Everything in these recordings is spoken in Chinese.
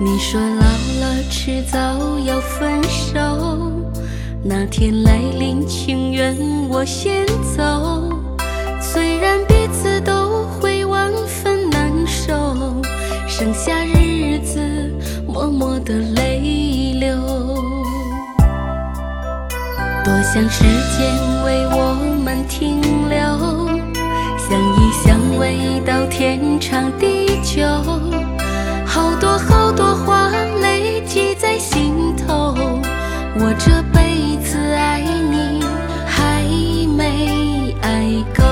你说老了迟早要分手，那天来临，情愿我先走。虽然彼此都会万分难受，剩下日子默默的泪流。多想时间为我们停留，相依相偎到天长地久。好多好多话累积在心头，我这辈子爱你还没爱够。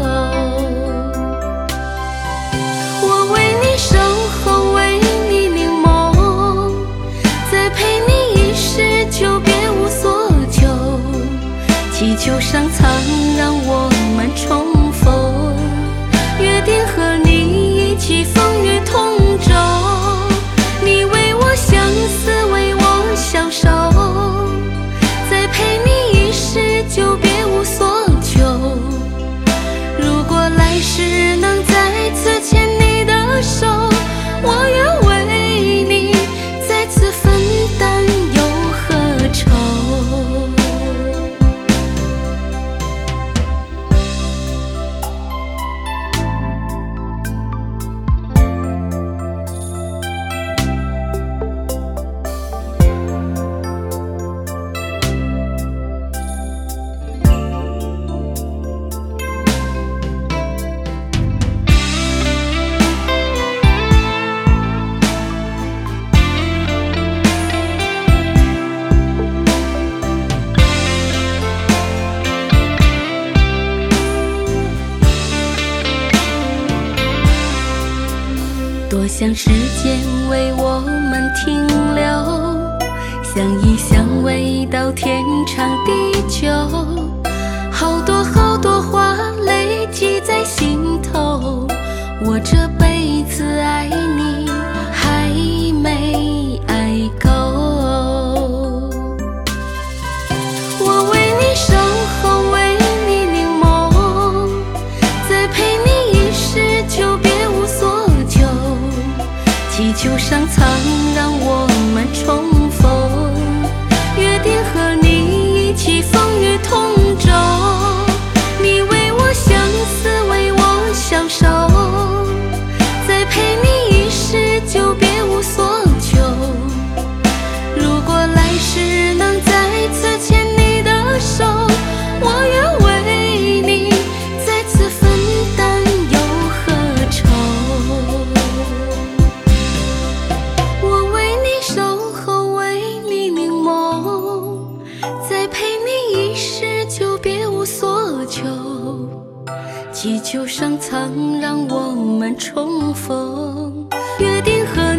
我为你守候，为你凝眸，再陪你一世，就别无所求。祈求上苍让我们重逢，约定和你一起风雨同舟。你为我相思，为我消瘦，再陪你一世，就别无所求。如果来世能再次牵你的手，我愿为你再次分担忧和愁。多想时间为我们停留，相依相偎到天长地久。好多好多话累积在心头，我这辈子爱你还没爱够。我为你守候，为你凝眸，再陪你一世，就别无所求。祈求上苍让我们重逢，约定和你一起风雨同舟。你为我相思，为我消瘦，再陪你一世，就别无所求。如果来世能再次牵你的手，我愿为你再次分担忧和愁。我为你守候，为你凝眸，再陪你一世，就别无所求。祈求上苍让我们重逢，约定和